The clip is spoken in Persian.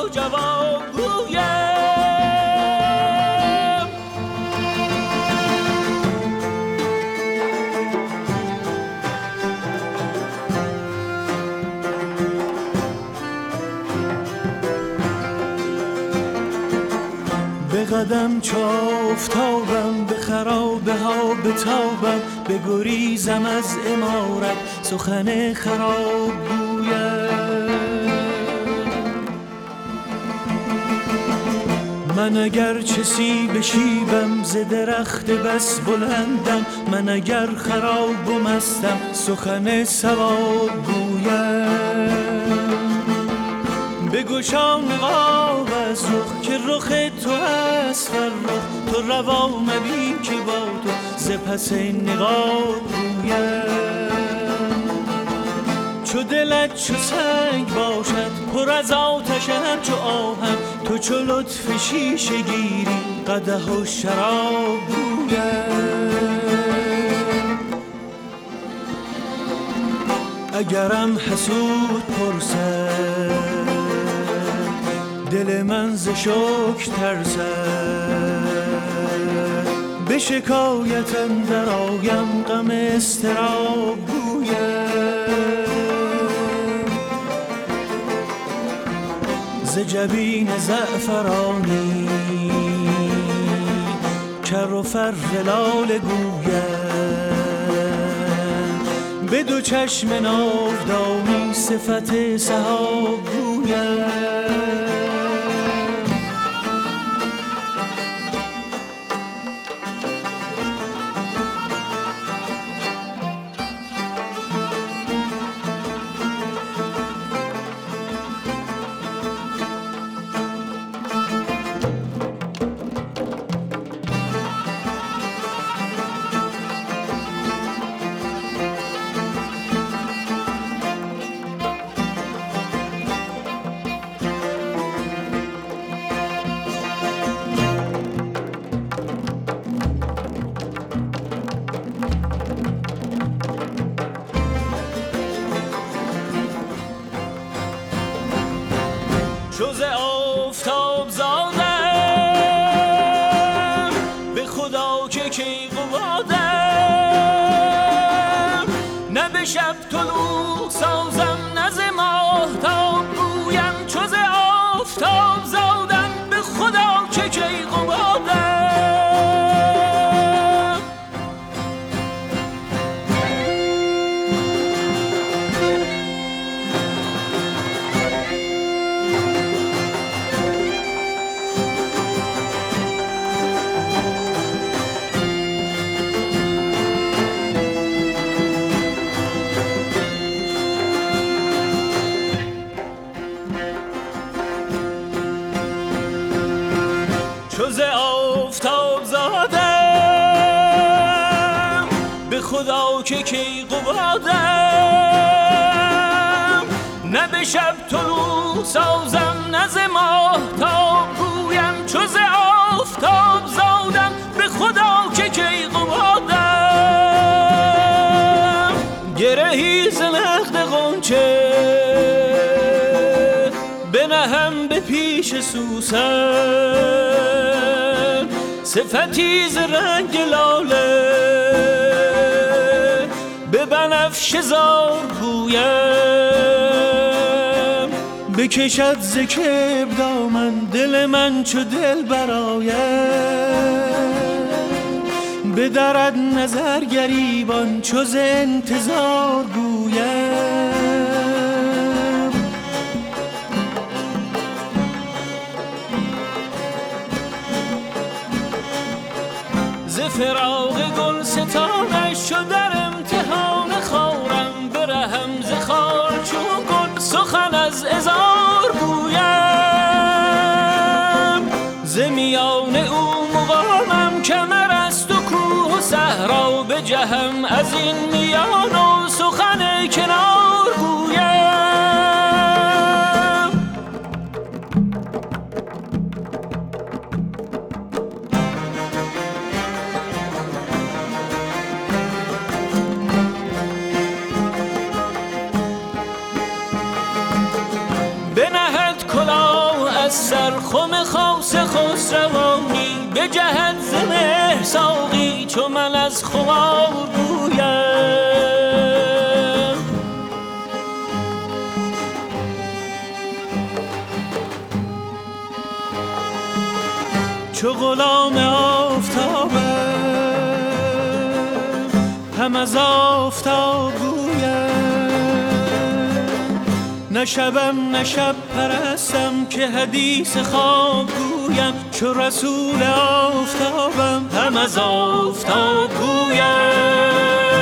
جواب گویم. به قدم چو آفتابم، به خرابه ها بتابم، به گریزم از عمارت سخن خراب گویم. من اگر چه سیب شیبم، ز درخت بس بلندم، من اگر خراب و مستم سخن صواب گویم. بگشا نقاب از رخ که رخ تو هست فرخ، تو روا مبین که با تو ز پس نقاب گویم. چو دلت چو سنگ باشد پر از آتشم چو آهم، تو چو لطف شیشه گیری قدح و شراب گویم. اگرم حسود پرسد دل من ز شکر ترسد، به شکایت اندر آیم غم اضطراب گویم. ز جبین زعفرانی کر و فر لال گویم، به دو چشم ناودانی صفت سحاب گویم. چو ز آفتاب زادم، به خدا که کیقبادم، نه به شب طلوع سازم نه ز ماهتاب گویم. چو ز آفتاب زادم، به خدا که کیقبادم. چو ز آفتاب زادم، به خدا که کیقبادم، نه به شب طلوع سازم نه ز ماهتاب گویم. چو ز آفتاب زادم، به خدا که کیقبادم. گرهی ز نخل غنچه بنهم به پیش سوسن، صفتی ز رنگ لاله به بنفشه زار گویم. بکشد ز کبر دامن دل من چو دل برایم، بدرد نظر گریبان چو ز انتظار گویم. ز فراق گل ستانش چو در امتحان خارم، برهم ز خار چون گل سخن از عذار گویم. ز میان او مقامم کمر است و کوه و صحرا، بجهم از این میان و سخن کنار گویم. بنهد کلاه سرخم خاص خسروانی به جهت ز مهر ساقی چو من از خمار گویم. چو غلام آفتابم هم از آفتاب گویم، نه شبم نه شب پرستم که حدیث خواب گویم. چو رسول آفتابم هم از آفتاب گویم.